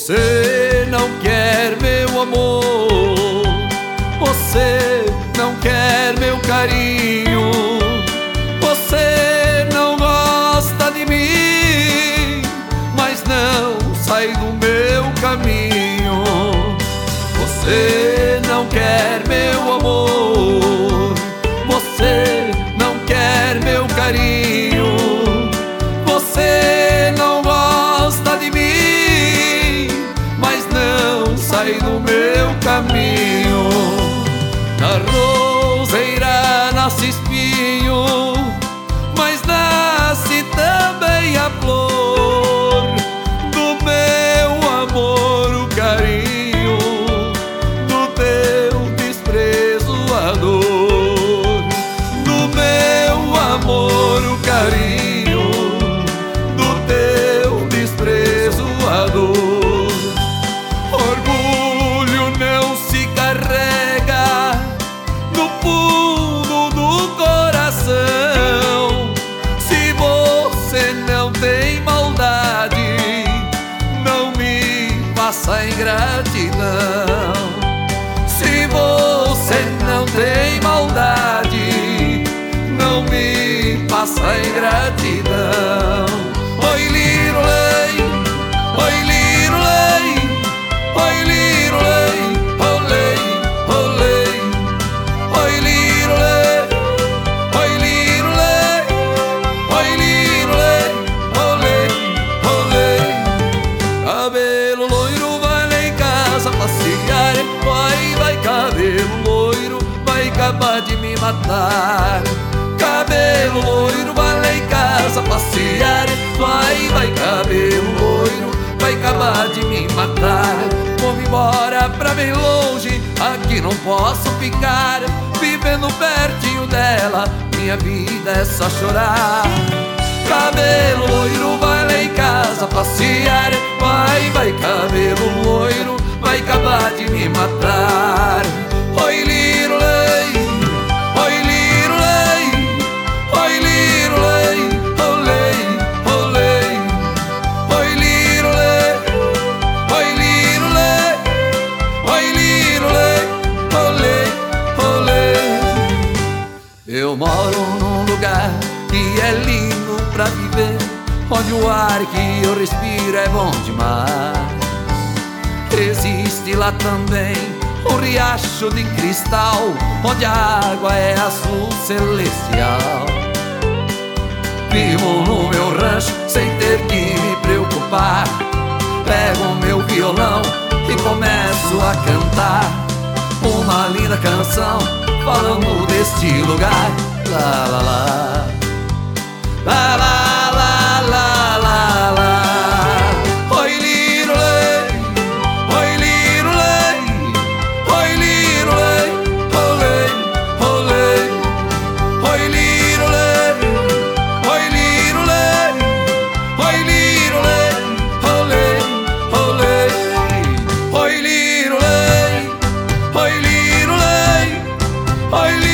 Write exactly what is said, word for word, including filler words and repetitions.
Você não quer meu amor, você não quer meu carinho, você não gosta de mim, mas não sai do meu caminho. Você não quer meu amor, você não quer meu carinho, você não gosta de mim, mas não sai do meu caminho. Na roseira nasce espinho, mas nasce também a flor do meu amor, o carinho, do teu desprezo, a dor. Do meu amor, o carinho, do teu desprezo, a dor. Orgulho não se carrega no fundo do coração. Se você não tem maldade, não me faça ingratidão. Se você não tem maldade, não me faça ingratidão. Oi, lirolei, oi, lirolei, oi, lirolei, olei, olei. Oi, lirolei, oi, lirolei, oi, lirolei, olei, olei. Cabelo loiro, vai lá em casa passear. Vai, vai, cabelo loiro, vai acabar de me matar. Cabelo loiro, vai lá em casa passear. Vai, vai, cabelo loiro, vai acabar de me matar. Vou-me embora pra bem longe, aqui não posso ficar. Vivendo pertinho dela, minha vida é só chorar. Cabelo loiro, vai lá em casa passear. Vai, vai, cabelo loiro, vai acabar de me matar. Oi, lirolei, oi, lirolei, oi, lirolei, olei, olei. Oi, lirolei, oi, lirolei, oi, lirolei, olei, olei. Eu moro num lugar que é lindo pra viver, onde o ar que eu respiro é bom demais. Existe lá também um riacho de cristal, onde a água é azul celestial. Vivo no meu rancho sem ter que me preocupar. Pego meu violão e começo a cantar uma linda canção falando deste lugar. Lá, lá, lá, lá, lá, lá, lá, lá, lá. Oi, lirolei, oi, lirolei, oi, lirolei, olei, olei. Oi, lirolei, oi, lirolei, oi, lirolei, olei, olei. Oi, lirolei, oi, lirolei, oi, lirolei.